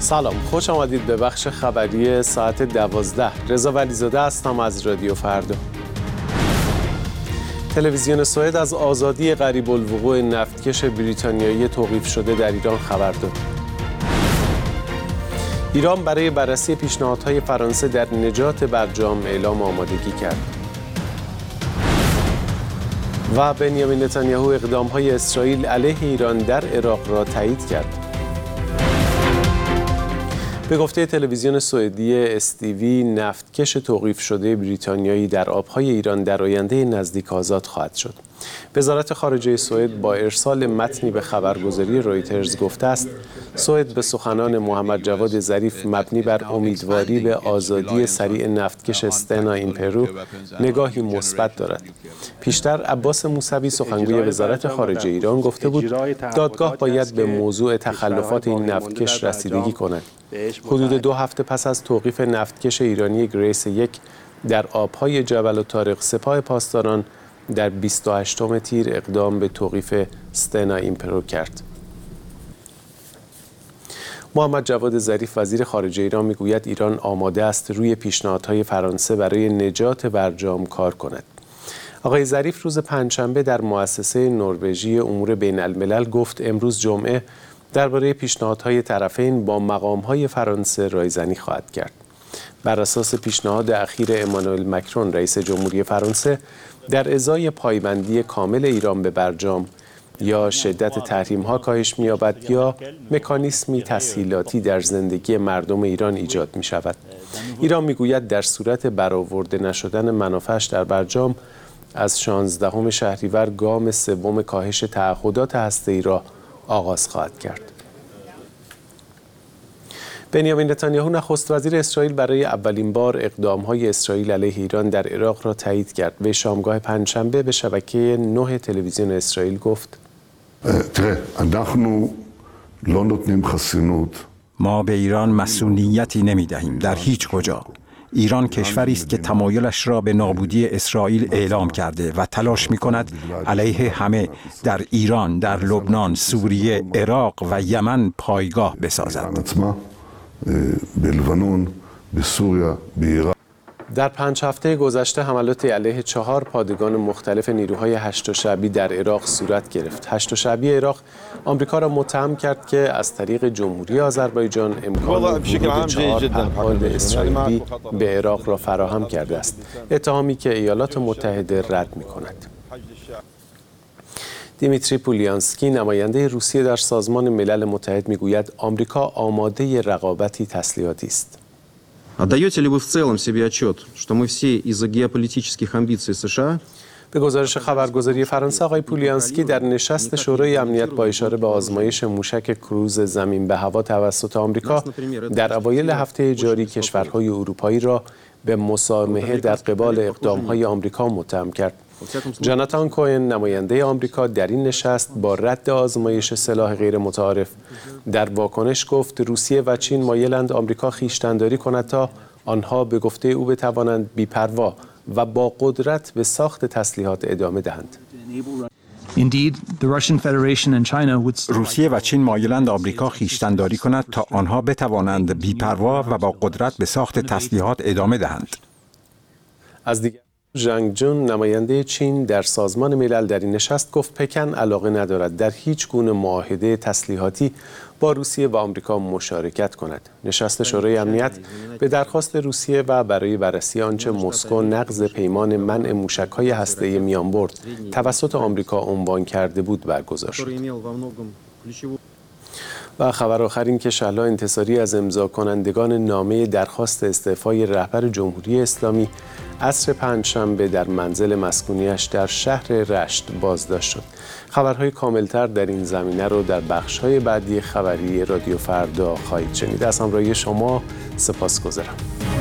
سلام، خوش آمدید به بخش خبری ساعت 12. رضا ولیزاده هستم از رادیو فردا. تلویزیون سوئد از آزادی قریب الوقوع نفتکش بریتانیایی توقیف شده در ایران خبر داد. ایران برای بررسی پیشنهادهای فرانسه در نجات برجام اعلام آمادگی کرد. و بنیامین نتانیاهو اقدام‌های اسرائیل علیه ایران در عراق را تایید کرد. به گفته تلویزیون سوئدی استیوی، نفتکش توقیف شده بریتانیایی در آب‌های ایران در آینده نزدیک آزاد خواهد شد. وزارت خارجه سوئد با ارسال متنی به خبرگزاری رویترز گفته است سوئد به سخنان محمد جواد ظریف مبنی بر امیدواری به آزادی سریع نفتکش استنا ایمپرو نگاهی مثبت دارد. پیشتر عباس موسوی سخنگوی وزارت خارجه ایران گفته بود دادگاه باید به موضوع تخلفات این نفتکش رسیدگی کند. حدود 2 هفته پس از توقیف نفتکش ایرانی گریس 1 در آبهای جبل الطارق، سپاه پاسداران در 28 تیر اقدام به توقیف استنا ایمپرو کرد. محمد جواد ظریف وزیر خارجه ایران میگوید ایران آماده است روی پیشنهادهای فرانسه برای نجات برجام کار کند. آقای ظریف روز پنجشنبه در مؤسسه نروژی امور بین الملل گفت امروز جمعه درباره پیشنهادهای طرفین با مقامهای فرانسه رایزنی خواهد کرد. بر اساس پیشنهاد اخیر امانوئل مکرون رئیس جمهوری فرانسه در ازای پایبندی کامل ایران به برجام یا شدت تحریم‌ها کاهش می‌یابد یا مکانیسمی تسهیلاتی در زندگی مردم ایران ایجاد می‌شود. ایران می‌گوید در صورت برآورده نشدن منافعش در برجام از 16 شهریور گام سوم کاهش تعهدات هسته‌ای را آغاز خواهد کرد. بنیامین نتانیاهو نخست وزیر اسرائیل برای اولین بار اقدام‌های اسرائیل علیه ایران در عراق را تایید کرد. به شامگاه پنجشنبه به شبکه 9 تلویزیون اسرائیل گفت: ما به ایران مسئولیتی نمی‌دهیم در هیچ کجا. ایران کشوری است که تمایلش را به نابودی اسرائیل اعلام کرده و تلاش می‌کند علیه همه در ایران، در لبنان، سوریه، عراق و یمن پایگاه بسازد. در 5 هفته گذشته حملاتی علیه 4 پادگان مختلف نیروهای هشت شعبی در عراق صورت گرفت. هشت شعبی عراق آمریکا را متهم کرد که از طریق جمهوری آذربایجان امکان ورود 4 پهپاد اسرائیلی به عراق را فراهم کرده است. اتهامی که ایالات متحده رد می‌کند. دیمیتری پولیانسکی نماینده روسیه در سازمان ملل متحد میگوید آمریکا آماده رقابتی تسلیحاتی است. Отдаете ли вы в целом себе отчет, что мы все из-за геополитических амбиций США؟ به گزارش خبرگزاری فرانسه آقای پولیانسکی در نشست شورای امنیت با اشاره به آزمایش موشک کروز زمین به هوا توسط آمریکا در اوایل هفته جاری کشورهای اروپایی را به مسامحه در قبال اقدام‌های آمریکا متهم کرد. جاناتان کوهن نماینده آمریکا در این نشست با رد آزمایش سلاح غیر متعارف در واکنش گفت روسیه و چین مایلند آمریکا خویشتن‌داری کند تا آنها به گفته او بتوانند بی‌پروا و با قدرت به ساخت تسلیحات ادامه دهند. روسیه و چین مایلند آمریکا خویشتن‌داری کند تا آنها بتوانند بی‌پروا و با قدرت به ساخت تسلیحات ادامه دهند. از دیگر ژانگ جون نماینده چین در سازمان ملل در این نشست گفت پکن علاقه ندارد در هیچ گونه معاهده تسلیحاتی با روسیه و آمریکا مشارکت کند. نشست شورای امنیت به درخواست روسیه و برای بررسی آنچه مسکو نقض پیمان منع موشک‌های هسته‌ای میانبرد توسط آمریکا عنوان کرده بود برگزار شد. و خبر آخر این که شهلا انتصاری از امضا کنندگان نامه درخواست استعفای رهبر جمهوری اسلامی عصر پنجشنبه در منزل مسکونیش در شهر رشت بازداشت شد. خبرهای کاملتر در این زمینه رو در بخش‌های بعدی خبری رادیو فردا خواهید شنید. از همراهی شما سپاسگزارم.